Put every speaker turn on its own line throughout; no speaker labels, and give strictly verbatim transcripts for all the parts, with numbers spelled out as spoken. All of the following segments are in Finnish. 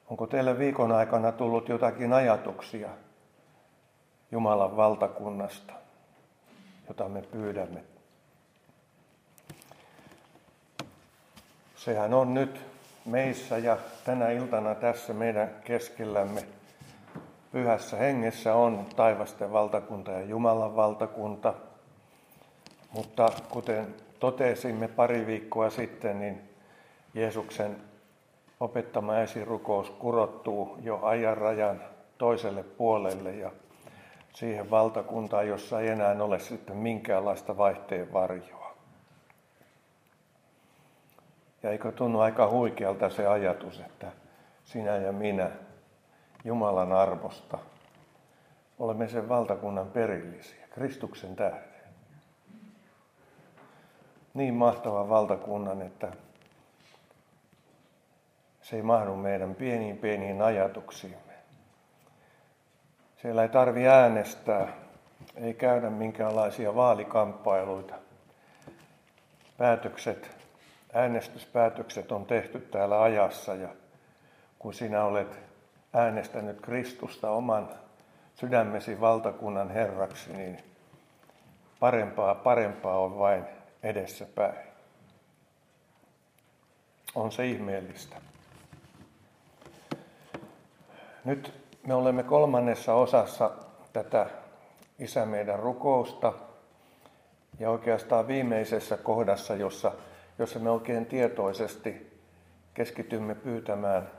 Onko teille viikon aikana tullut jotakin ajatuksia Jumalan valtakunnasta, jota me pyydämme? Sehän on nyt meissä ja tänä iltana tässä meidän keskellämme. Pyhässä hengessä on taivasten valtakunta ja Jumalan valtakunta. Mutta kuten totesimme pari viikkoa sitten, niin Jeesuksen opettama esirukous kurottuu jo ajanrajan toiselle puolelle ja siihen valtakuntaan, jossa ei enää ole sitten minkäänlaista vaihteen varjoa. Ja eikö tunnu aika huikealta se ajatus, että sinä ja minä Jumalan armosta olemme sen valtakunnan perillisiä, Kristuksen tähden. Niin mahtava valtakunnan, että se ei mahdu meidän pieniin pieniin ajatuksiimme. Siellä ei tarvitse äänestää, ei käydä minkäänlaisia vaalikamppailuita. Päätökset, äänestyspäätökset on tehty täällä ajassa ja kun sinä olet äänestänyt Kristusta oman sydämesi valtakunnan herraksi, niin parempaa, parempaa on vain edessäpäin. On se ihmeellistä. Nyt me olemme kolmannessa osassa tätä Isä meidän rukousta ja oikeastaan viimeisessä kohdassa, jossa, jossa me oikein tietoisesti keskitymme pyytämään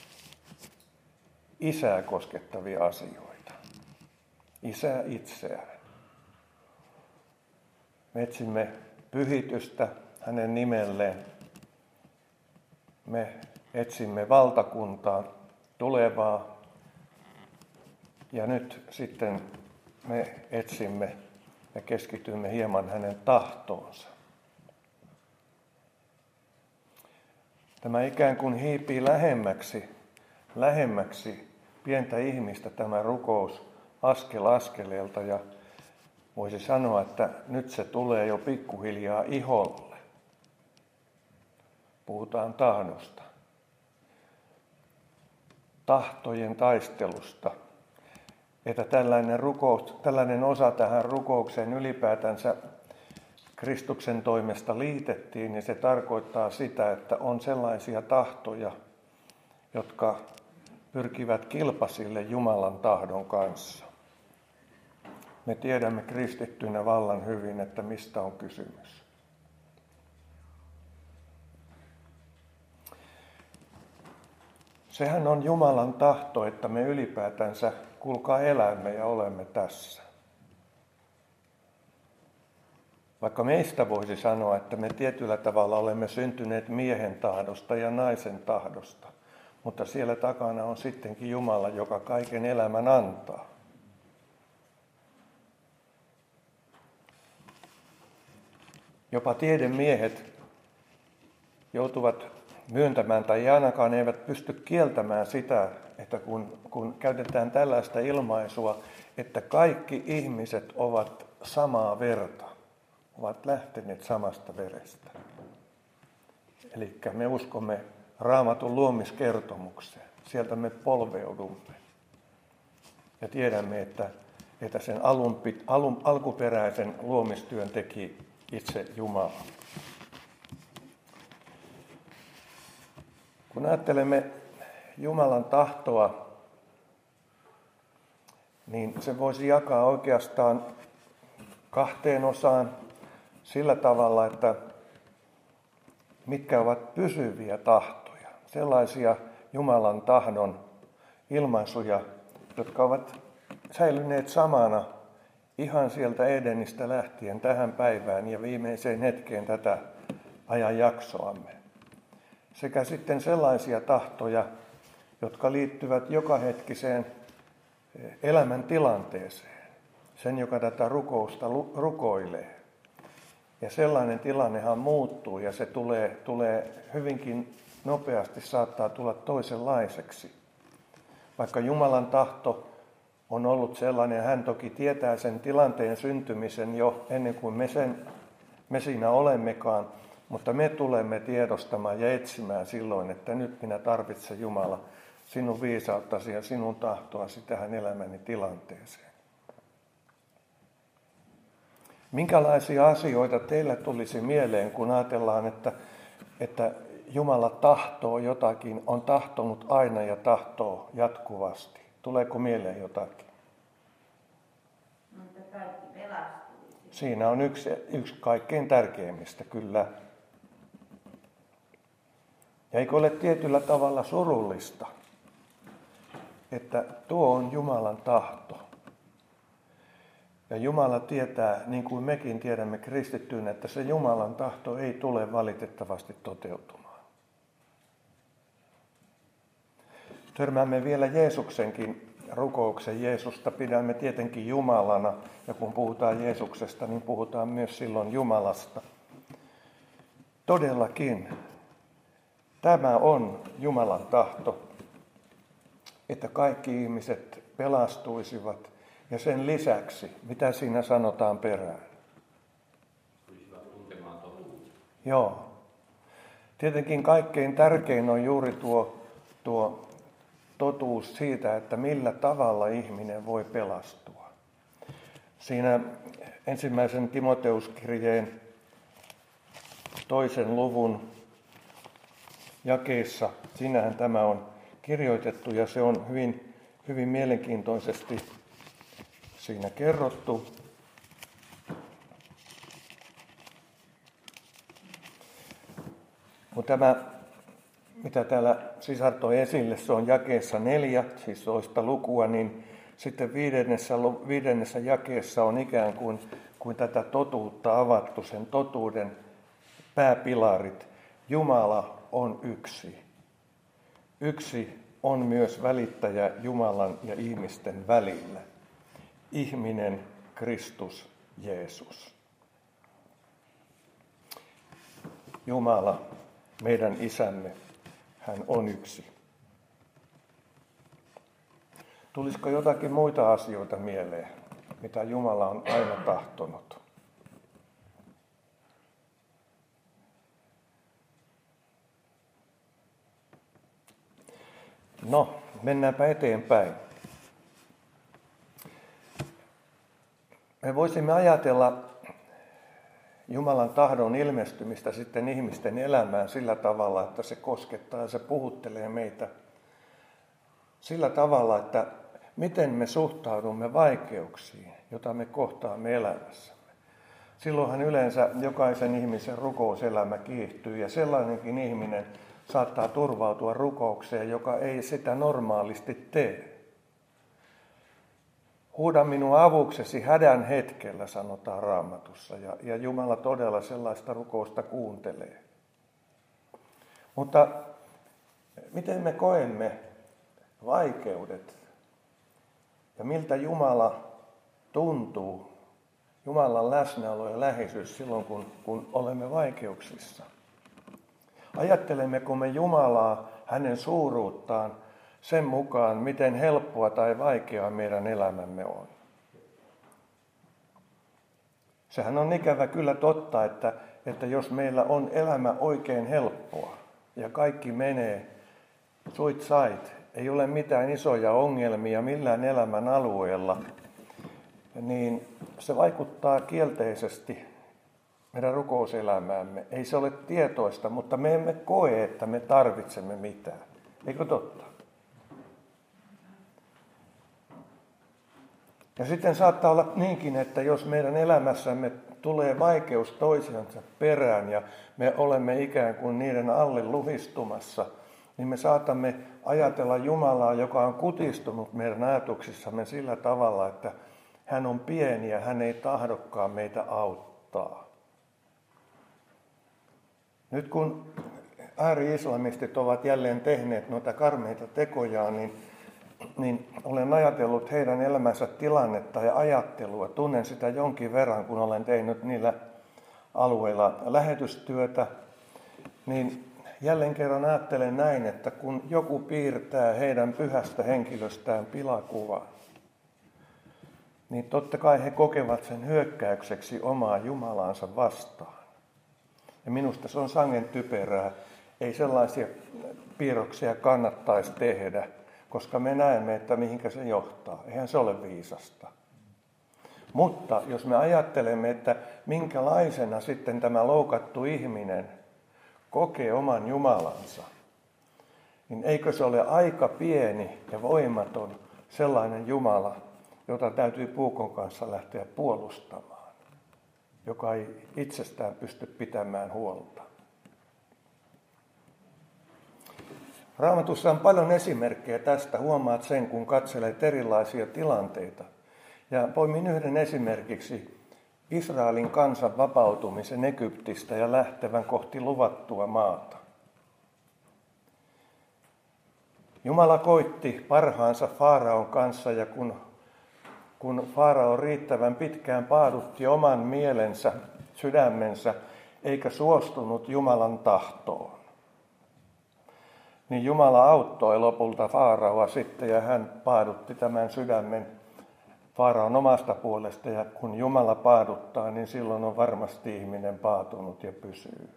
Isää koskettavia asioita. Isää itseään. Me etsimme pyhitystä hänen nimelleen. Me etsimme valtakuntaa, tulevaa. Ja nyt sitten me etsimme ja keskitymme hieman hänen tahtoonsa. Tämä ikään kuin hiipii lähemmäksi, lähemmäksi pientä ihmistä tämä rukous askel askeleelta ja voisi sanoa, että nyt se tulee jo pikkuhiljaa iholle. Puhutaan tahdosta. Tahtojen taistelusta. Että tällainen, rukous, tällainen osa tähän rukoukseen ylipäätänsä Kristuksen toimesta liitettiin, niin se tarkoittaa sitä, että on sellaisia tahtoja, jotka pyrkivät kilpasille Jumalan tahdon kanssa. Me tiedämme kristittyinä vallan hyvin, että mistä on kysymys. Sehän on Jumalan tahto, että me ylipäätänsä kuulkaa elämme ja olemme tässä. Vaikka meistä voisi sanoa, että me tietyllä tavalla olemme syntyneet miehen tahdosta ja naisen tahdosta, mutta siellä takana on sittenkin Jumala, joka kaiken elämän antaa. Jopa tiedemiehet joutuvat myöntämään tai ainakaan eivät pysty kieltämään sitä, että kun, kun käytetään tällaista ilmaisua, että kaikki ihmiset ovat samaa verta, ovat lähteneet samasta verestä. Eli me uskomme Raamatun luomiskertomukseen. Sieltä me polveudumme. Ja tiedämme, että, että sen alun, alun, alkuperäisen luomistyön teki itse Jumala. Kun ajattelemme Jumalan tahtoa, niin se voisi jakaa oikeastaan kahteen osaan sillä tavalla, että mitkä ovat pysyviä tahtoja. Sellaisia Jumalan tahdon ilmaisuja, jotka ovat säilyneet samana ihan sieltä Edenistä lähtien tähän päivään ja viimeiseen hetkeen tätä ajanjaksoamme. Sekä sitten sellaisia tahtoja, jotka liittyvät jokahetkiseen elämän tilanteeseen, sen joka tätä rukousta rukoilee. Ja sellainen tilannehan muuttuu ja se tulee, tulee hyvinkin nopeasti, saattaa tulla toisenlaiseksi. Vaikka Jumalan tahto on ollut sellainen, hän toki tietää sen tilanteen syntymisen jo ennen kuin me, sen, me siinä olemmekaan, mutta me tulemme tiedostamaan ja etsimään silloin, että nyt minä tarvitsen Jumala sinun viisauttasi ja sinun tahtoasi tähän elämäni tilanteeseen. Minkälaisia asioita teille tulisi mieleen, kun ajatellaan, että, että Jumala tahtoo jotakin, on tahtonut aina ja tahtoo jatkuvasti? Tuleeko mieleen jotakin?
Mutta kaikki pelastuisi.
Siinä on yksi, yksi kaikkein tärkeimmistä, kyllä. Ja eikö ole tietyllä tavalla surullista, että tuo on Jumalan tahto. Ja Jumala tietää, niin kuin mekin tiedämme kristittyinä, että se Jumalan tahto ei tule valitettavasti toteutumaan. Törmäämme vielä Jeesuksenkin rukouksen. Jeesusta pidämme tietenkin Jumalana, ja kun puhutaan Jeesuksesta, niin puhutaan myös silloin Jumalasta. Todellakin, tämä on Jumalan tahto, että kaikki ihmiset pelastuisivat. Ja sen lisäksi, mitä siinä sanotaan perään? Joo. Tietenkin kaikkein tärkein on juuri tuo, tuo totuus siitä, että millä tavalla ihminen voi pelastua. Siinä ensimmäisen Timoteuskirjeen toisen luvun jakeessa, siinähän tämä on kirjoitettu ja se on hyvin, hyvin mielenkiintoisesti siinä kerrottu. Mutta tämä, mitä täällä sisar toi esille, se on jakeessa neljä, siis toista lukua, niin sitten viidennessä, viidennessä jakeessa on ikään kuin, kuin tätä totuutta avattu, sen totuuden pääpilarit. Jumala on yksi. Yksi on myös välittäjä Jumalan ja ihmisten välillä. Ihminen, Kristus, Jeesus. Jumala, meidän isämme, hän on yksi. Tulisiko jotakin muita asioita mieleen, mitä Jumala on aina tahtonut? No, mennäänpä eteenpäin. Me voisimme ajatella Jumalan tahdon ilmestymistä sitten ihmisten elämään sillä tavalla, että se koskettaa ja se puhuttelee meitä sillä tavalla, että miten me suhtaudumme vaikeuksiin, joita me kohtaamme elämässämme. Silloinhan yleensä jokaisen ihmisen rukouselämä kiihtyy ja sellainenkin ihminen saattaa turvautua rukoukseen, joka ei sitä normaalisti tee. Huuda minun avuksesi hädän hetkellä, sanotaan Raamatussa, ja, ja Jumala todella sellaista rukousta kuuntelee. Mutta miten me koemme vaikeudet ja miltä Jumala tuntuu, Jumalan läsnäolo ja läheisyys silloin, kun, kun olemme vaikeuksissa? Ajattelemmeko me Jumalaa, hänen suuruuttaan, sen mukaan, miten helppoa tai vaikeaa meidän elämämme on? Sehän on ikävä kyllä totta, että, että jos meillä on elämä oikein helppoa ja kaikki menee soit sait, ei ole mitään isoja ongelmia millään elämän alueella, niin se vaikuttaa kielteisesti meidän rukouselämäämme. Ei se ole tietoista, mutta me emme koe, että me tarvitsemme mitään. Eikö totta? Ja sitten saattaa olla niinkin, että jos meidän elämässämme tulee vaikeus toisensa perään ja me olemme ikään kuin niiden alle luhistumassa, niin me saatamme ajatella Jumalaa, joka on kutistunut meidän ajatuksissamme sillä tavalla, että hän on pieni ja hän ei tahdokkaan meitä auttaa. Nyt kun ääri-islamistit ovat jälleen tehneet noita karmeita tekojaan, niin, niin olen ajatellut heidän elämänsä tilannetta ja ajattelua. Tunnen sitä jonkin verran, kun olen tehnyt niillä alueilla lähetystyötä. Niin jälleen kerran ajattelen näin, että kun joku piirtää heidän pyhästä henkilöstään pilakuvaa, niin totta kai he kokevat sen hyökkäykseksi omaa Jumalaansa vastaan. Ja minusta se on sangen typerää, ei sellaisia piirroksia kannattaisi tehdä, koska me näemme, että mihinkä se johtaa. Eihän se ole viisasta. Mutta jos me ajattelemme, että minkälaisena sitten tämä loukattu ihminen kokee oman Jumalansa, niin eikö se ole aika pieni ja voimaton sellainen Jumala, jota täytyy puukon kanssa lähteä puolustamaan, joka ei itsestään pysty pitämään huolta. Raamatussa on paljon esimerkkejä tästä. Huomaat sen, kun katselet erilaisia tilanteita. Ja poimin yhden esimerkiksi Israelin kansan vapautumisen Egyptistä ja lähtevän kohti luvattua maata. Jumala koitti parhaansa Faaraon kanssa, ja kun, kun Faarao riittävän pitkään paadutti oman mielensä, sydämensä, eikä suostunut Jumalan tahtoon, niin Jumala auttoi lopulta Faaraoa sitten, ja hän paadutti tämän sydämen Faaraon omasta puolesta, ja kun Jumala paaduttaa, niin silloin on varmasti ihminen paatunut ja pysyy.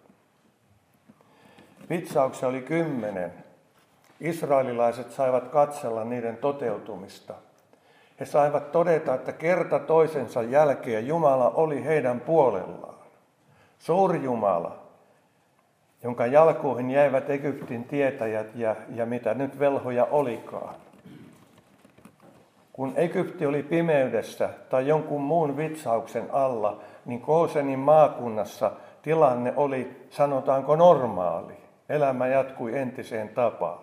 Vitsauksia oli kymmenen. Israelilaiset saivat katsella niiden toteutumista. He saivat todeta, että kerta toisensa jälkeen Jumala oli heidän puolellaan. Suuri Jumala, jonka jalkoihin jäivät Egyptin tietäjät ja, ja mitä nyt velhoja olikaan. Kun Egypti oli pimeydessä tai jonkun muun vitsauksen alla, niin Goosenin maakunnassa tilanne oli, sanotaanko, normaali. Elämä jatkui entiseen tapaan.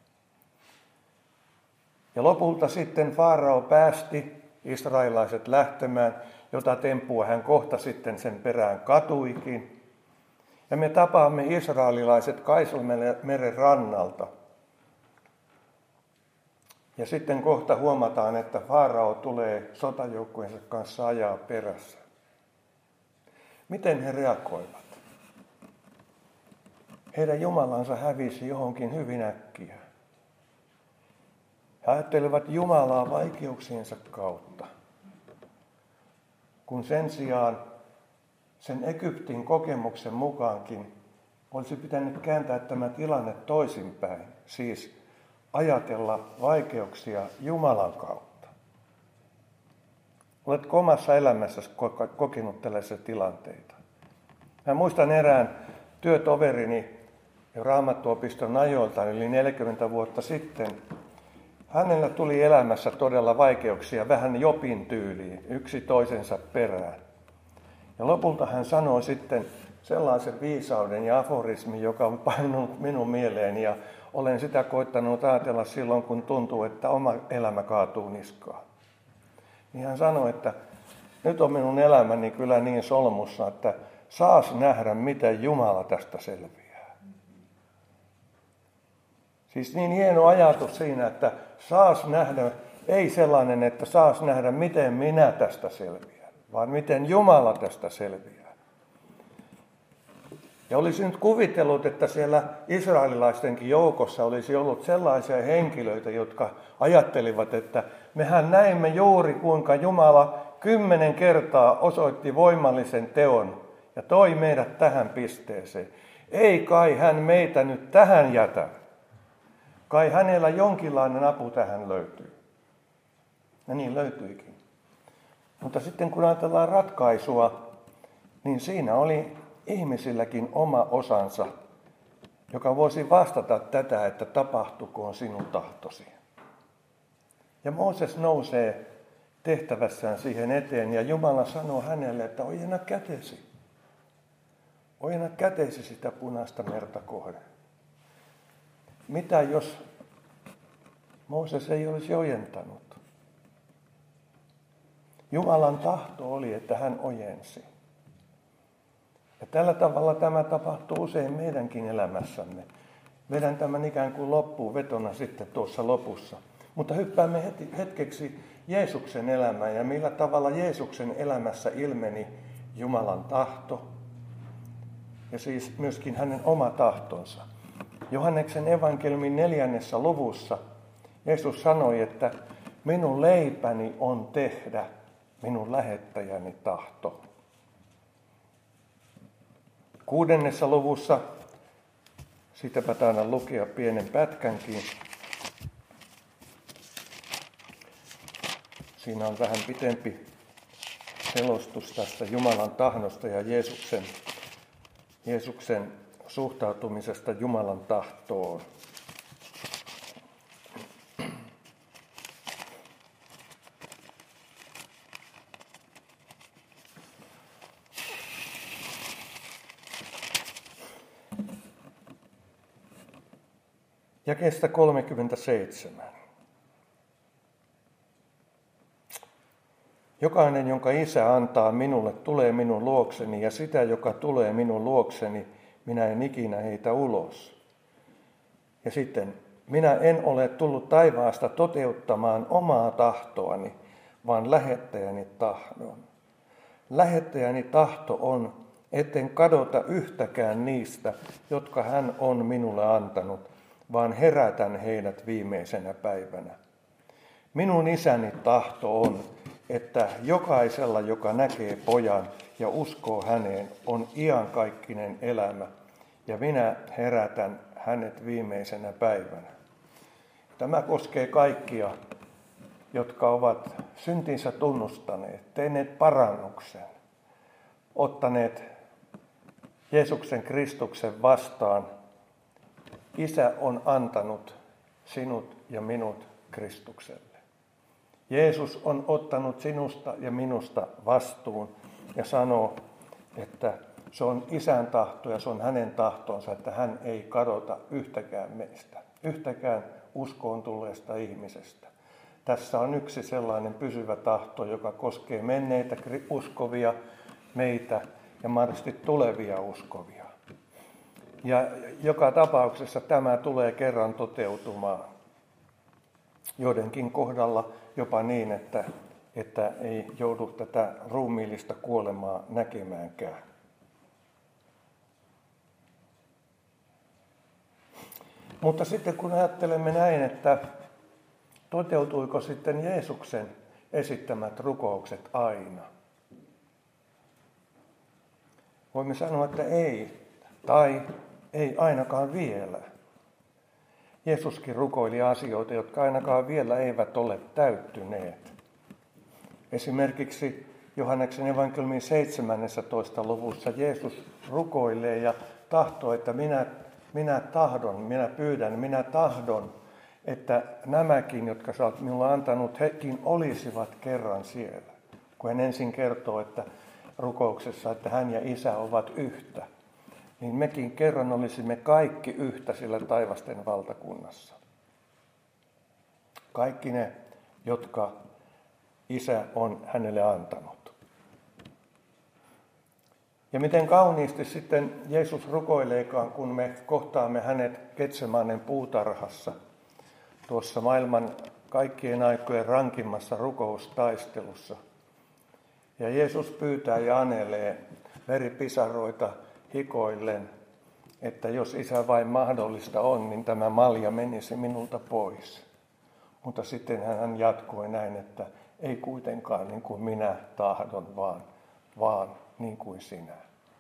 Ja lopulta sitten Faarao päästi israelilaiset lähtemään, jota temppua hän kohta sitten sen perään katuikin. Ja me tapaamme israelilaiset Kaisalmeren rannalta. Ja sitten kohta huomataan, että Faarao tulee sotajoukkojensa kanssa ajaa perässä. Miten he reagoivat? Heidän Jumalansa hävisi johonkin hyvin äkkiä. He ajattelevat Jumalaa vaikeuksiensa kautta, kun sen sijaan sen Egyptin kokemuksen mukaankin olisi pitänyt kääntää tämä tilanne toisinpäin, siis ajatella vaikeuksia Jumalan kautta. Oletko omassa elämässäsi kokenut tällaisia tilanteita? Mä muistan erään työtoverini jo Raamattuopiston ajoilta yli neljäkymmentä vuotta sitten. Hänellä tuli elämässä todella vaikeuksia, vähän Jobin tyyliin, yksi toisensa perään. Ja lopulta hän sanoi sitten sellaisen viisauden ja aforismin, joka on painunut minun mieleeni, ja olen sitä koittanut ajatella silloin, kun tuntuu, että oma elämä kaatuu niskaan. Niin hän sanoi, että nyt on minun elämäni kyllä niin solmussa, että saas nähdä, miten Jumala tästä selviää. Siis niin hieno ajatus siinä, että saas nähdä, ei sellainen, että saas nähdä, miten minä tästä selviän, vaan miten Jumala tästä selviää. Ja olisi nyt kuvitellut, että siellä israelilaistenkin joukossa olisi ollut sellaisia henkilöitä, jotka ajattelivat, että mehän näimme juuri kuinka Jumala kymmenen kertaa osoitti voimallisen teon ja toi meidät tähän pisteeseen. Ei kai hän meitä nyt tähän jätä. Kai hänellä jonkinlainen apu tähän löytyy. Ja niin löytyikin. Mutta sitten kun ajatellaan ratkaisua, niin siinä oli ihmisilläkin oma osansa, joka voisi vastata tätä, että tapahtukoon sinun tahtosi. Ja Mooses nousee tehtävässään siihen eteen, ja Jumala sanoo hänelle, että ojenna kätesi. Ojenna kätesi sitä punaista merta kohden. Mitä jos Mooses ei olisi ojentanut? Jumalan tahto oli, että hän ojensi. Ja tällä tavalla tämä tapahtuu usein meidänkin elämässämme. Vedän tämän ikään kuin loppuun vetona sitten tuossa lopussa. Mutta hyppäämme hetkeksi Jeesuksen elämään ja millä tavalla Jeesuksen elämässä ilmeni Jumalan tahto ja siis myöskin hänen oma tahtonsa. Johanneksen evankeliumin neljännessä luvussa Jeesus sanoi, että minun leipäni on tehdä minun lähettäjäni tahto. Kuudennessa luvussa Siitäpä taidan lukea pienen pätkänkin. Siinä on vähän pitempi selostus tästä Jumalan tahdosta ja Jeesuksen, Jeesuksen suhtautumisesta Jumalan tahtoon. Jakeesta kolmekymmentäseitsemän. Jokainen, jonka Isä antaa minulle, tulee minun luokseni, ja sitä, joka tulee minun luokseni, minä en ikinä heitä ulos. Ja sitten, minä en ole tullut taivaasta toteuttamaan omaa tahtoani, vaan lähettäjäni tahdon. Lähettäjäni tahto on, etten kadota yhtäkään niistä, jotka hän on minulle antanut, vaan herätän heidät viimeisenä päivänä. Minun isäni tahto on, että jokaisella, joka näkee pojan ja uskoo häneen, on iankaikkinen elämä, ja minä herätän hänet viimeisenä päivänä. Tämä koskee kaikkia, jotka ovat syntinsä tunnustaneet, tehneet parannuksen, ottaneet Jeesuksen Kristuksen vastaan. Isä on antanut sinut ja minut Kristukselle. Jeesus on ottanut sinusta ja minusta vastuun ja sanoo, että se on Isän tahto ja se on hänen tahtonsa, että hän ei kadota yhtäkään meistä, yhtäkään uskoon tulleesta ihmisestä. Tässä on yksi sellainen pysyvä tahto, joka koskee menneitä uskovia, meitä ja mahdollisesti tulevia uskovia. Ja joka tapauksessa tämä tulee kerran toteutumaan. Joidenkin kohdalla jopa niin, että, että ei joudu tätä ruumiillista kuolemaa näkemäänkään. Mutta sitten kun ajattelemme näin, että toteutuiko sitten Jeesuksen esittämät rukoukset aina? Voimme sanoa, että ei, tai ei ainakaan vielä. Jeesuskin rukoili asioita, jotka ainakaan vielä eivät ole täyttyneet. Esimerkiksi Johanneksen evankeliumin seitsemännessä luvussa Jeesus rukoilee ja tahtoo, että minä, minä tahdon, minä pyydän, minä tahdon, että nämäkin, jotka sä olet minulle antanut, hekin olisivat kerran siellä. Kun hän ensin kertoo, että rukouksessa, että hän ja Isä ovat yhtä, niin mekin kerran olisimme kaikki yhtä sillä taivasten valtakunnassa. Kaikki ne, jotka Isä on hänelle antanut. Ja miten kauniisti sitten Jeesus rukoileekaan, kun me kohtaamme hänet Getsemanen puutarhassa, tuossa maailman kaikkien aikojen rankimmassa rukoustaistelussa. Ja Jeesus pyytää ja anelee veripisaroita hikoillen, että jos Isä vain mahdollista on, niin tämä malja menisi minulta pois. Mutta sitten hän jatkoi näin, että ei kuitenkaan niin kuin minä tahdon, vaan, vaan niin kuin sinä.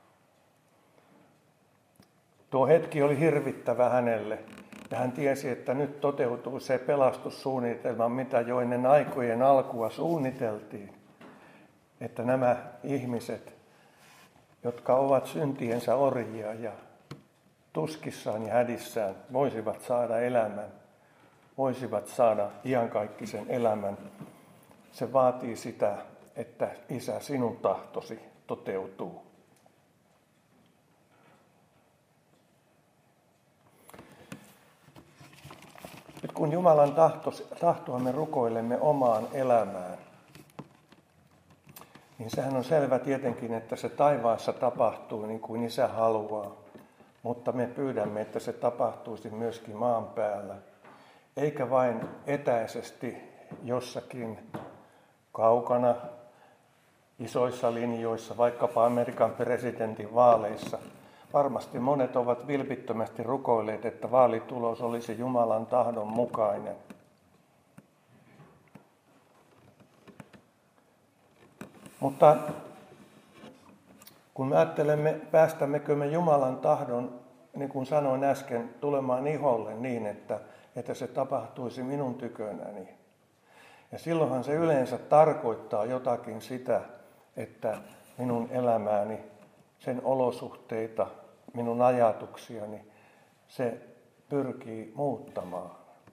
Tuo hetki oli hirvittävä hänelle, ja hän tiesi, että nyt toteutuu se pelastussuunnitelma, mitä jo ennen aikojen alkua suunniteltiin. Että nämä ihmiset, jotka ovat syntiensä orjia ja tuskissaan ja hädissään, voisivat saada elämän, voisivat saada iankaikkisen elämän. Se vaatii sitä, että Isä, sinun tahtosi toteutuu. Nyt kun Jumalan tahtoa me rukoilemme omaan elämään, niin sehän on selvä tietenkin, että se taivaassa tapahtuu niin kuin Isä haluaa. Mutta me pyydämme, että se tapahtuisi myöskin maan päällä. Eikä vain etäisesti jossakin kaukana, isoissa linjoissa, vaikkapa Amerikan presidentin vaaleissa. Varmasti monet ovat vilpittömästi rukoilleet, että vaalitulos olisi Jumalan tahdon mukainen. Mutta kun me ajattelemme, päästämmekö me Jumalan tahdon niin kuin sanoin äsken, tulemaan iholle niin, että, että se tapahtuisi minun tykönäni. Ja silloinhan se yleensä tarkoittaa jotakin sitä, että minun elämääni, sen olosuhteita, minun ajatuksiani, se pyrkii muuttamaan.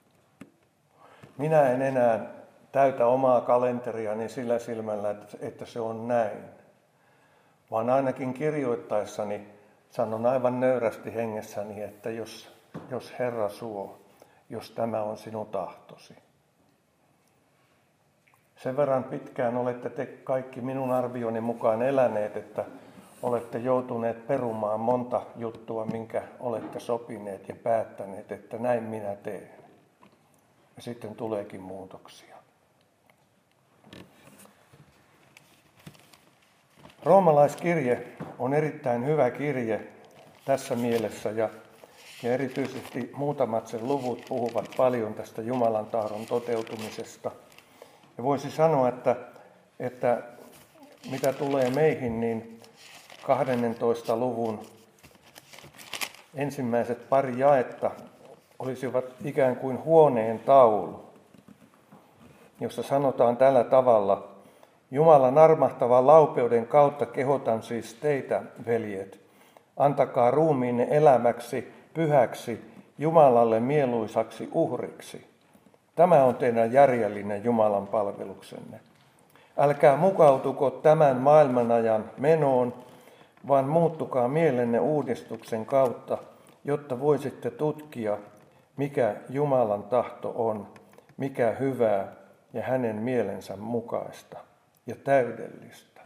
Minä en enää täytä omaa kalenteriani sillä silmällä, että se on näin, vaan ainakin kirjoittaessani sanon aivan nöyrästi hengessäni, että jos, jos Herra suo, jos tämä on sinun tahtosi. Sen verran pitkään olette te kaikki minun arvioni mukaan eläneet, että olette joutuneet perumaan monta juttua, minkä olette sopineet ja päättäneet, että näin minä teen. Ja sitten tuleekin muutoksia. Roomalaiskirje on erittäin hyvä kirje tässä mielessä ja, ja erityisesti muutamat sen luvut puhuvat paljon tästä Jumalan tahdon toteutumisesta. Ja voisi sanoa, että, että mitä tulee meihin, niin kahdentoista luvun ensimmäiset pari jaetta olisivat ikään kuin huoneen taulu, jossa sanotaan tällä tavalla: Jumalan armahtavan laupeuden kautta kehotan siis teitä, veljet, antakaa ruumiinne elämäksi, pyhäksi, Jumalalle mieluisaksi uhriksi. Tämä on teidän järjellinen Jumalan palveluksenne. Älkää mukautuko tämän maailmanajan menoon, vaan muuttukaa mielenne uudistuksen kautta, jotta voisitte tutkia, mikä Jumalan tahto on, mikä hyvää ja hänen mielensä mukaista ja täydellistä.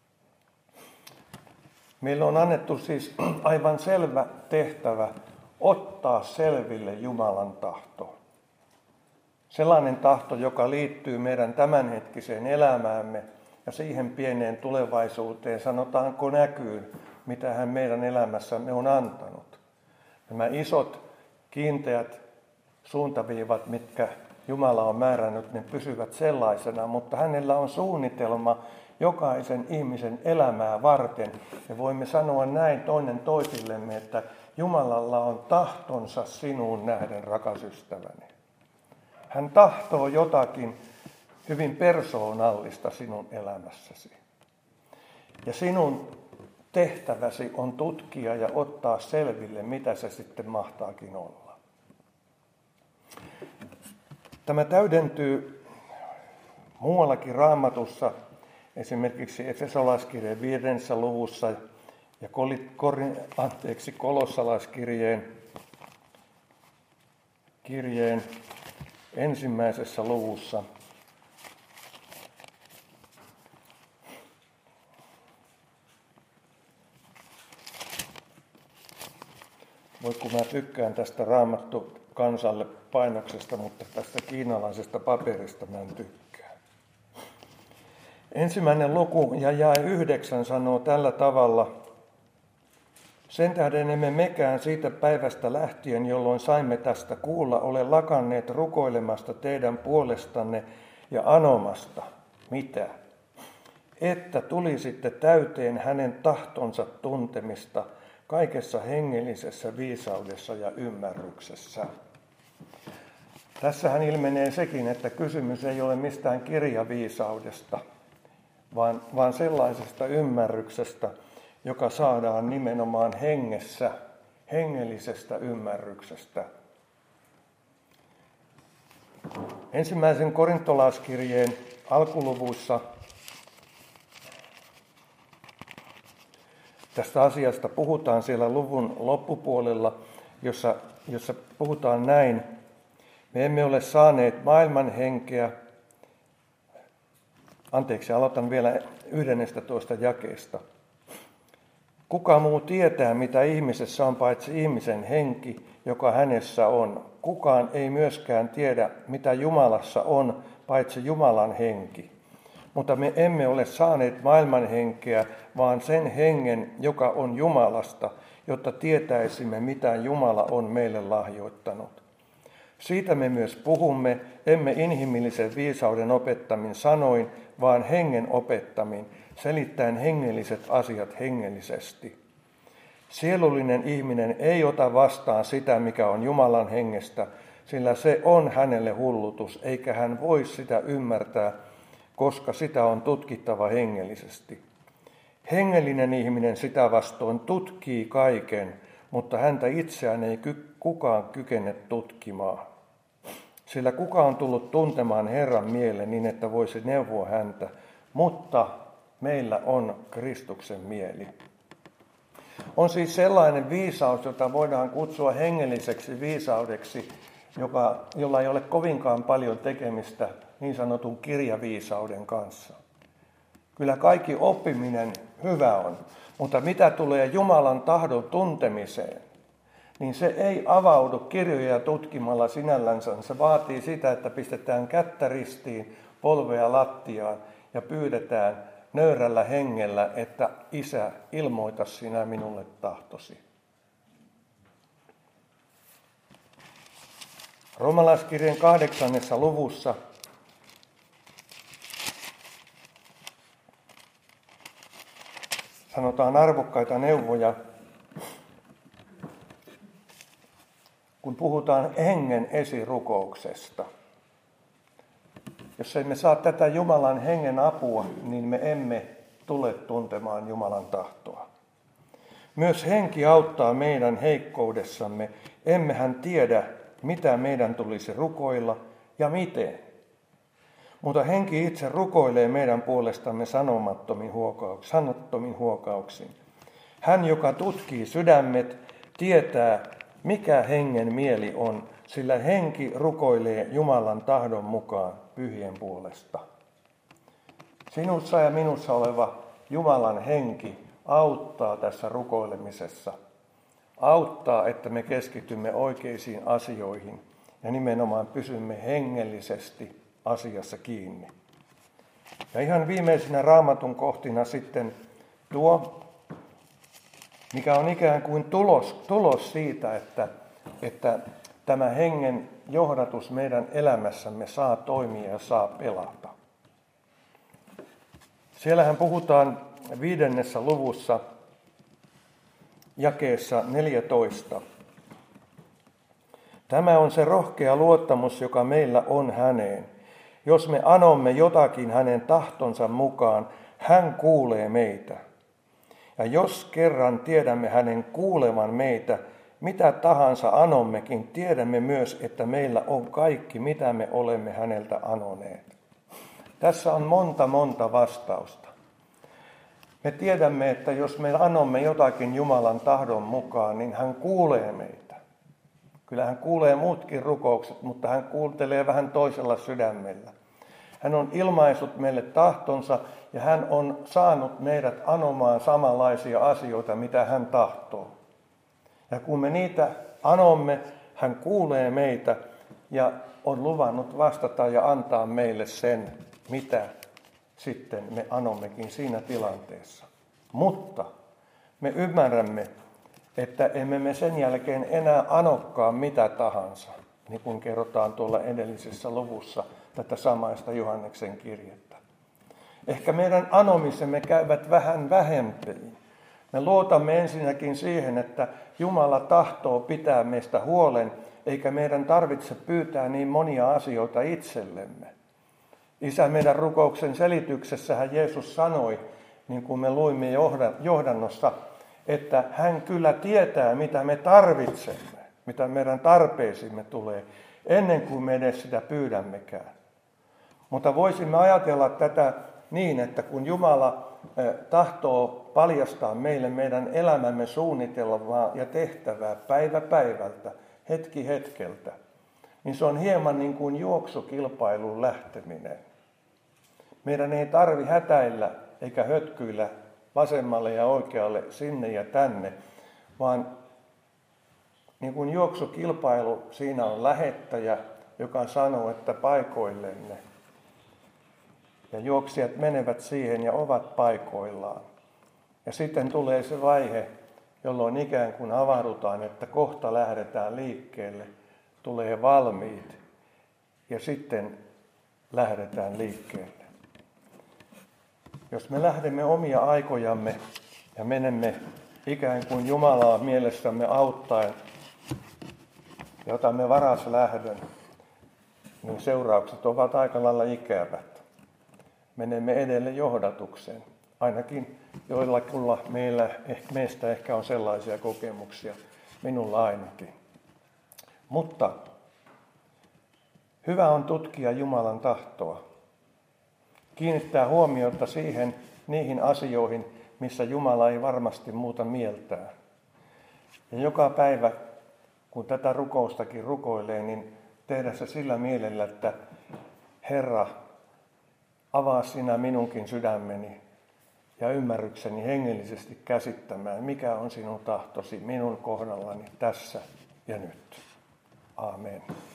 Meillä on annettu siis aivan selvä tehtävä ottaa selville Jumalan tahto. Sellainen tahto, joka liittyy meidän tämänhetkiseen elämäämme ja siihen pieneen tulevaisuuteen, sanotaanko näkyyn, mitä hän meidän elämässämme on antanut. Nämä isot, kiinteät suuntaviivat, mitkä Jumala on määrännyt, ne pysyvät sellaisena, mutta hänellä on suunnitelma jokaisen ihmisen elämää varten. Ja voimme sanoa näin toinen toisillemme, että Jumalalla on tahtonsa sinuun nähden, rakas ystäväni. Hän tahtoo jotakin hyvin persoonallista sinun elämässäsi. Ja sinun tehtäväsi on tutkia ja ottaa selville, mitä se sitten mahtaakin olla. Tämä täydentyy muuallakin Raamatussa, esimerkiksi Efesolaiskirjeen viidennessä luvussa ja Korin, anteeksi, Kolossalaiskirjeen kirjeen ensimmäisessä luvussa. Voi kun mä tykkään tästä Raamattu kansalle painoksesta, mutta tästä kiinalaisesta paperista mä en tykkää. Ensimmäinen luku ja jae yhdeksän sanoo tällä tavalla: sen tähden emme mekään siitä päivästä lähtien, jolloin saimme tästä kuulla, ole lakanneet rukoilemasta teidän puolestanne ja anomasta. Mitä? Että tulisitte täyteen hänen tahtonsa tuntemista kaikessa hengellisessä viisaudessa ja ymmärryksessä. Tässähän ilmenee sekin, että kysymys ei ole mistään kirjaviisaudesta, vaan, vaan sellaisesta ymmärryksestä, joka saadaan nimenomaan hengessä, hengellisestä ymmärryksestä. Ensimmäisen korintolaiskirjeen alkuluvuissa tästä asiasta puhutaan siellä luvun loppupuolella, jossa, jossa puhutaan näin: me emme ole saaneet maailman henkeä. Anteeksi, aloitan vielä yhdennestätoista jakeesta. Kuka muu tietää, mitä ihmisessä on, paitsi ihmisen henki, joka hänessä on. Kukaan ei myöskään tiedä, mitä Jumalassa on, paitsi Jumalan henki. Mutta me emme ole saaneet maailman henkeä, vaan sen hengen, joka on Jumalasta, jotta tietäisimme, mitä Jumala on meille lahjoittanut. Siitä me myös puhumme, emme inhimillisen viisauden opettamin sanoin, vaan hengen opettamin, selittäen hengelliset asiat hengellisesti. Sielullinen ihminen ei ota vastaan sitä, mikä on Jumalan hengestä, sillä se on hänelle hullutus, eikä hän voi sitä ymmärtää, koska sitä on tutkittava hengellisesti. Hengellinen ihminen sitä vastoin tutkii kaiken, mutta häntä itseään ei kukaan kykene tutkimaan. Sillä kuka on tullut tuntemaan Herran mielen niin, että voisi neuvoa häntä, mutta meillä on Kristuksen mieli. On siis sellainen viisaus, jota voidaan kutsua hengelliseksi viisaudeksi, joka, jolla ei ole kovinkaan paljon tekemistä niin sanotun kirjaviisauden kanssa. Kyllä kaikki oppiminen hyvä on, mutta mitä tulee Jumalan tahdon tuntemiseen, niin se ei avaudu kirjoja tutkimalla sinällänsä. Se vaatii sitä, että pistetään kättä ristiin, polvea lattiaan ja pyydetään nöyrällä hengellä, että Isä, ilmoita sinä minulle tahtosi. Roomalaiskirjeen kahdeksannessa luvussa sanotaan arvokkaita neuvoja, kun puhutaan hengen esirukouksesta. Jos emme saa tätä Jumalan hengen apua, niin me emme tule tuntemaan Jumalan tahtoa. Myös henki auttaa meidän heikkoudessamme. Emmehän tiedä, mitä meidän tulisi rukoilla ja miten. Mutta henki itse rukoilee meidän puolestamme sanomattomin huokauksin, sanottomin huokauksin. Hän, joka tutkii sydämet, tietää, mikä hengen mieli on, sillä henki rukoilee Jumalan tahdon mukaan pyhien puolesta. Sinussa ja minussa oleva Jumalan henki auttaa tässä rukoilemisessa. Auttaa, että me keskitymme oikeisiin asioihin ja nimenomaan pysymme hengellisesti asiassa kiinni. Ja ihan viimeisenä Raamatun kohtina sitten tuo, mikä on ikään kuin tulos, tulos siitä, että, että tämä hengen johdatus meidän elämässämme saa toimia ja saa pelata. Siellähän puhutaan viidennessä luvussa jakeessa neljätoista. Tämä on se rohkea luottamus, joka meillä on häneen. Jos me anomme jotakin hänen tahtonsa mukaan, hän kuulee meitä. Ja jos kerran tiedämme hänen kuulevan meitä, mitä tahansa anommekin, tiedämme myös, että meillä on kaikki, mitä me olemme häneltä anoneet. Tässä on monta, monta vastausta. Me tiedämme, että jos me anomme jotakin Jumalan tahdon mukaan, niin hän kuulee meitä. Kyllä hän kuulee muutkin rukoukset, mutta hän kuuntelee vähän toisella sydämellä. Hän on ilmaissut meille tahtonsa ja hän on saanut meidät anomaan samanlaisia asioita, mitä hän tahtoo. Ja kun me niitä anomme, hän kuulee meitä ja on luvannut vastata ja antaa meille sen, mitä sitten me anommekin siinä tilanteessa. Mutta me ymmärrämme, että emme me sen jälkeen enää anokkaan mitä tahansa, niin kuin kerrotaan tuolla edellisessä luvussa tätä samaista Johanneksen kirjettä. Ehkä meidän anomisemme käyvät vähän vähempiin. Me luotamme ensinnäkin siihen, että Jumala tahtoo pitää meistä huolen, eikä meidän tarvitse pyytää niin monia asioita itsellemme. Isä, meidän rukouksen selityksessähän Jeesus sanoi, niin kuin me luimme johdannossa, että hän kyllä tietää, mitä me tarvitsemme, mitä meidän tarpeisimme tulee, ennen kuin me edes sitä pyydämmekään. Mutta voisimme ajatella tätä niin, että kun Jumala tahtoo paljastaa meille meidän elämämme suunnitelmaa ja tehtävää päivä päivältä, hetki hetkeltä, niin se on hieman niin kuin juoksukilpailun lähteminen. Meidän ei tarvi hätäillä eikä hötkyillä vasemmalle ja oikealle, sinne ja tänne, vaan niin kuin juoksukilpailu, siinä on lähettäjä, joka sanoo, että paikoillenne. Ja juoksijat menevät siihen ja ovat paikoillaan. Ja sitten tulee se vaihe, jolloin ikään kuin avaudutaan, että kohta lähdetään liikkeelle, tulee valmiit ja sitten lähdetään liikkeelle. Jos me lähdemme omia aikojamme ja menemme ikään kuin Jumalaa mielessämme auttaen ja otamme varas lähdön, niin seuraukset ovat aika lailla ikävät. Menemme edelle johdatukseen. Ainakin joillakulla meillä, meistä ehkä on sellaisia kokemuksia, minulla ainakin. Mutta hyvä on tutkia Jumalan tahtoa. Kiinnittää huomiota siihen, niihin asioihin, missä Jumala ei varmasti muuta mieltään. Ja joka päivä, kun tätä rukoustakin rukoilee, niin tehdä se sillä mielellä, että Herra, avaa sinä minunkin sydämeni ja ymmärrykseni hengellisesti käsittämään, mikä on sinun tahtosi minun kohdallani tässä ja nyt. Aamen.